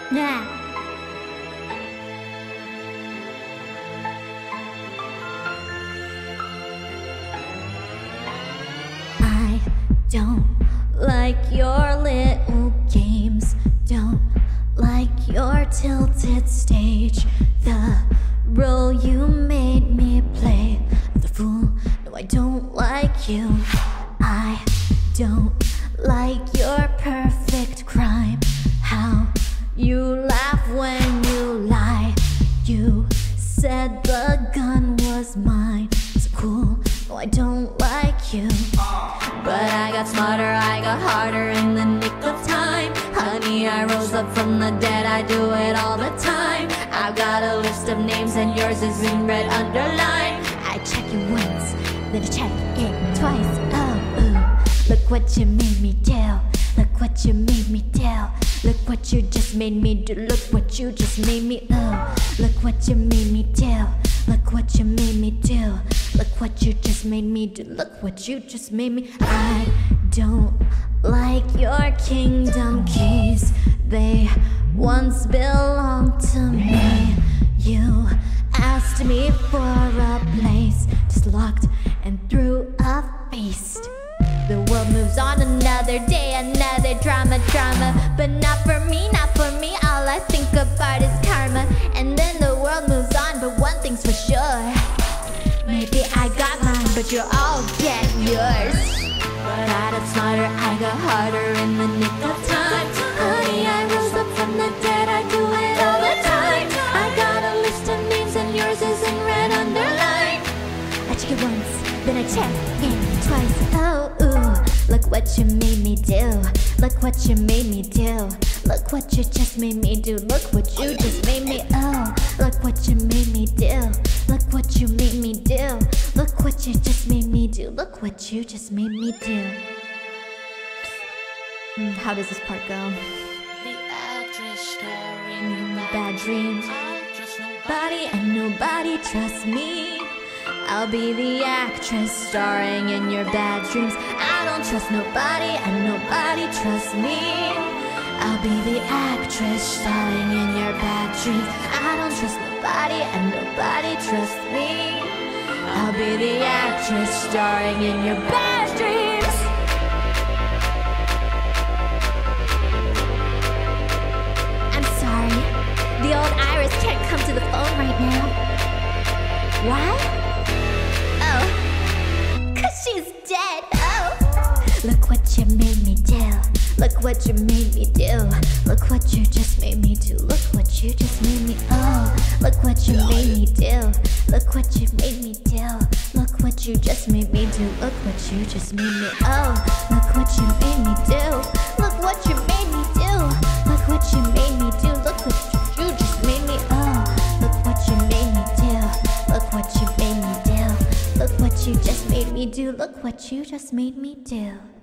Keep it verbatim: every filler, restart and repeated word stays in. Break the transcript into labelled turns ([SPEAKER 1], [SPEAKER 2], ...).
[SPEAKER 1] Yeah. I don't like your little games, don't like your tilted stage, the role you made me play, the fool. No, I don't like you. I don't like your perfect crime, how you laugh when you lie. You said the gun was mine, so cool. No, I don't like you. But I got smarter, I got harder in the nick of time. Honey, I rose up from the dead, I do it all the time. I've got a list of names and yours is in red underlined. I check it once, then I check it twice. Oh, ooh, look what you made me do. Look what you made me do. Look what you just made me do. Look what you just made me oh. Look what you made me do. Look what you made me do. Look what you just made me do. Look what you just made me. I don't like your kingdom keys. They once belonged to me. You asked me for a place, just locked and threw a feast. The world moves on, another day, another drama, drama. But not for me, not for me. All I think about is karma. And then the world moves on, but one thing's for sure. Maybe I got mine, but you'll all get yours. But I got smarter, I got harder in the nick of time. Honey, I rose up from the dead, I do it all the time. I got a list of names and yours is in red underline. I check it once, then I check it twice. Oh, ooh, look what you made me do. Look what you made me do. Look what you just made me do. Look what you just made me oh. Look what you made me do. Look what you made me do. Look what you just made me do. Look what you just made me do. Mm, how does this part go?
[SPEAKER 2] The actress starring
[SPEAKER 1] Bad dreams. Nobody and nobody trusts me. I'll be the actress starring in your bad dreams. I don't trust nobody and nobody trusts me. I'll be the actress starring in your bad dreams. I don't trust nobody and nobody trusts me. I'll be the actress starring in your bad dreams. I'm sorry, the old Iris can't come to the phone right now. Why? Oh, cause she's dead. Oh, look what you made me do. Look what you made me do. Look what you just made me do. Look what you just made me oh. Look what you made me do. Look what you made me do. Look what you just made me do. Look what you just made me oh. Look what you made me do. Look what you made me do. Look what you made me do. Look what you just made me oh. Look what you made me do. Look what you made me do. Look what you just made me do. Look what you just made me do.